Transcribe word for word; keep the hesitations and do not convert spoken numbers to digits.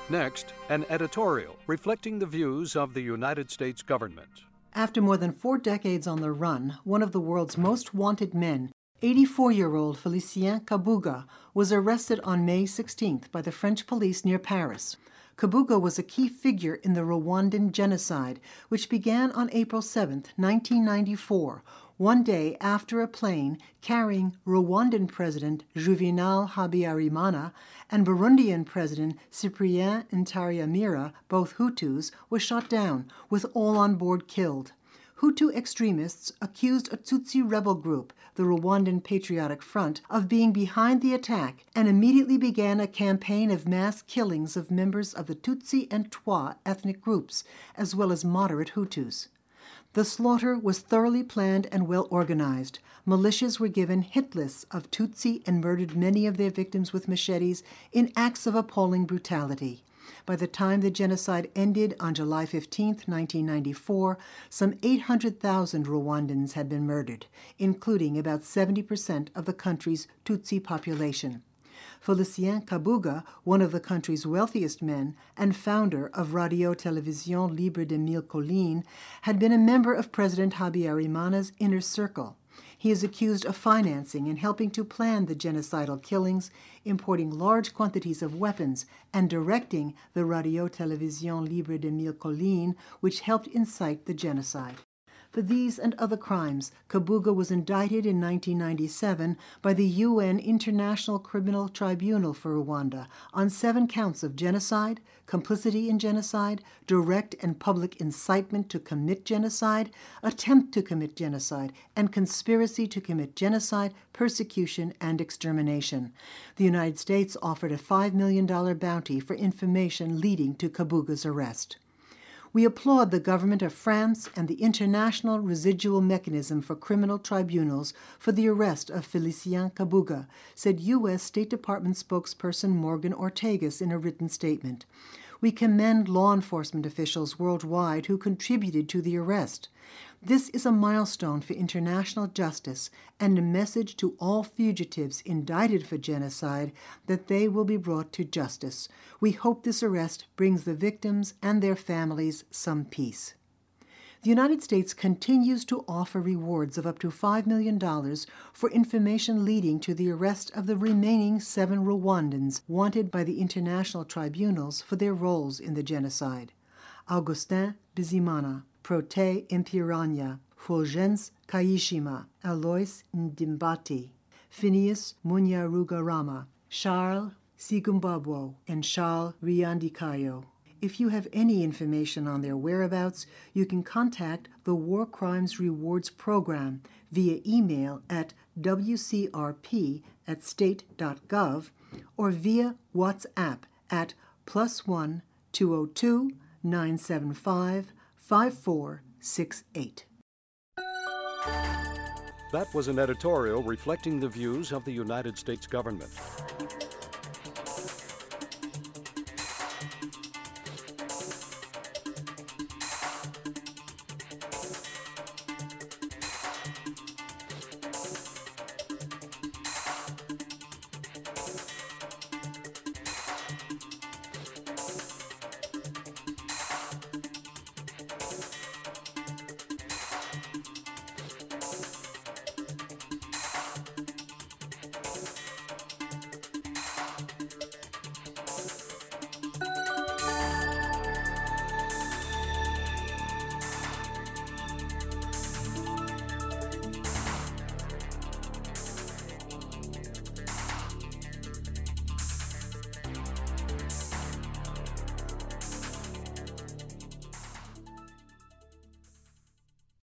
Next, an editorial reflecting the views of the United States government. After more than four decades on the run, one of the world's most wanted men, eighty-four-year-old Félicien Kabuga, was arrested on May sixteenth by the French police near Paris. Kabuga was a key figure in the Rwandan genocide, which began on April seventh, nineteen ninety-four, one day after a plane carrying Rwandan President Juvenal Habyarimana and Burundian President Cyprien Ntaryamira, both Hutus, was shot down, with all on board killed. Hutu extremists accused a Tutsi rebel group, the Rwandan Patriotic Front, of being behind the attack and immediately began a campaign of mass killings of members of the Tutsi and Twa ethnic groups, as well as moderate Hutus. The slaughter was thoroughly planned and well organized. Militias were given hit lists of Tutsi and murdered many of their victims with machetes in acts of appalling brutality. By the time the genocide ended on July fifteenth, nineteen ninety-four, some eight hundred thousand Rwandans had been murdered, including about seventy percent of the country's Tutsi population. Félicien Kabuga, one of the country's wealthiest men and founder of Radio Télévision Libre de Mille Collines, had been a member of President Habyarimana's inner circle. He is accused of financing and helping to plan the genocidal killings, importing large quantities of weapons, and directing the Radio Télévision Libre de Mille Collines, which helped incite the genocide. For these and other crimes, Kabuga was indicted in nineteen ninety-seven by the U N International Criminal Tribunal for Rwanda on seven counts of genocide, complicity in genocide, direct and public incitement to commit genocide, attempt to commit genocide, and conspiracy to commit genocide, persecution, and extermination. The United States offered a five million dollars bounty for information leading to Kabuga's arrest. We applaud the government of France and the International Residual Mechanism for Criminal Tribunals for the arrest of Félicien Kabuga, said U S State Department spokesperson Morgan Ortagus in a written statement. We commend law enforcement officials worldwide who contributed to the arrest. This is a milestone for international justice and a message to all fugitives indicted for genocide that they will be brought to justice. We hope this arrest brings the victims and their families some peace. The United States continues to offer rewards of up to five million dollars for information leading to the arrest of the remaining seven Rwandans wanted by the international tribunals for their roles in the genocide. Augustin Bizimana, Protais Impiranya, Fulgence Kayishima, Alois Ndimbati, Phineas Munyarugarama, Charles Sigumbabwo, and Charles Riandikayo. If you have any information on their whereabouts, you can contact the War Crimes Rewards Program via email at w c r p at state dot gov or via WhatsApp at plus one two zero two nine seven five five four six eight. That was an editorial reflecting the views of the United States government.